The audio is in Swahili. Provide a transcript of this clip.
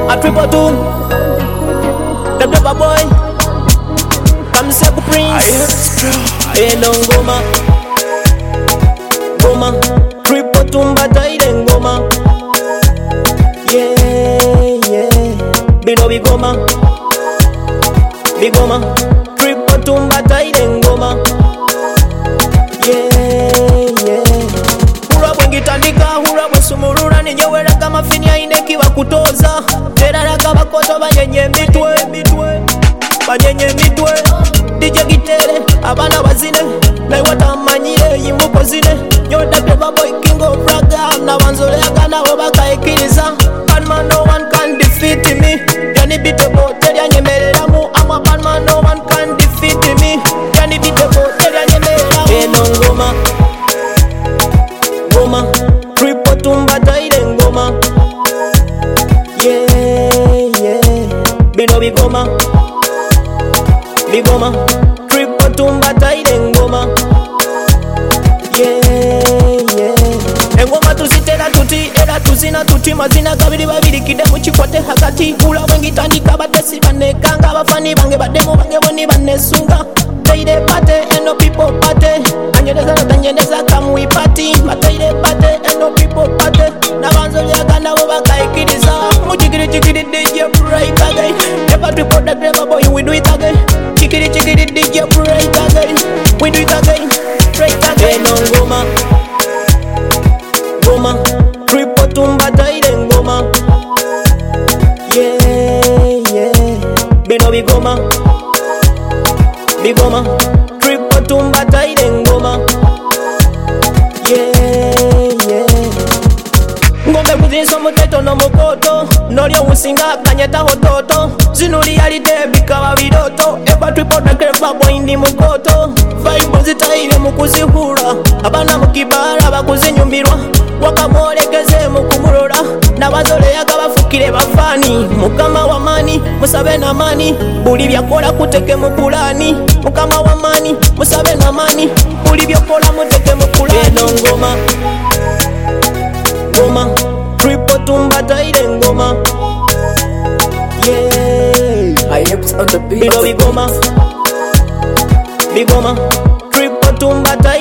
A triple two, the Dapper boy, come Sebu Prince. Eno ngoma, ngoma, triple two mbata ile ngoma. Yeah, yeah, bino bigoma, bigoma, triple two mbata ile ngoma. Yeah, yeah. Hura bwengitandika, hura bwesumurura ninyewera kama fini aine kiba kutoza. Terara kaba koto banyenye mitwe, banyenye mitwe. DJ Gitere, abana bazine, na watamanyire yimbuko zine. Nyoda Clever boy king of raga, na wanzole agana wabaka ekiriza. Batman no one can defeat me. Yani bite bote ya nyemerera mu, ama Batman no one can defeat me. Yani bite bote ya nyemerera mu. Eno ngoma, ngoma, triple tumbata ile ngoma. Yeah, yeah, bino bigoma, bigoma, triple tumbata ile ngoma. Yeah, yeah. Engoma tuzitera tuti, era tuzina tuti. Mazina kabiri babiri kide muchikwate hakati. Ula bwengitandika batesi banekanga. Bafani bange bademu bange boni banesunga. Teide pate, eno people pate. Anyedeza na tanyedeza kamui pati. Mateide pate, eno people pate. Na banzoli agana wabaka ikiriza. Muchikiri chikiri DJ right again. Never report that Clever boy, we do it again. Chikiri chikiri DJ right again. We do it again, right again. Eno ngoma, ngoma, triple tumbata ile ngoma. Yeah, yeah, bino bigoma, bigoma, triple tumbata ile ngoma. Yeah, yeah. Ngombe kuzinso muteto no mukoto. Nolio usinga kanyeta hototo. Zinuli yalite bikawa bidoto. Eba triple na Clever boy ndi mukoto. Vibe zitaile mukuzihura. Abana mukibara bakuzinyumbirwa. Wakamolekeze mukumurora. Na bazole yakabafukire bafani. Mukama wa mani, musabe na mani. Buli byakola kuteke mupulani. Mukama wa mani, musabe na mani. Buli byakola muteke mupulani. Eno ngoma, ngoma, triple tumbata ile ngoma. Yeah, I am on the beat. bino bigoma, bigoma, triple tumbata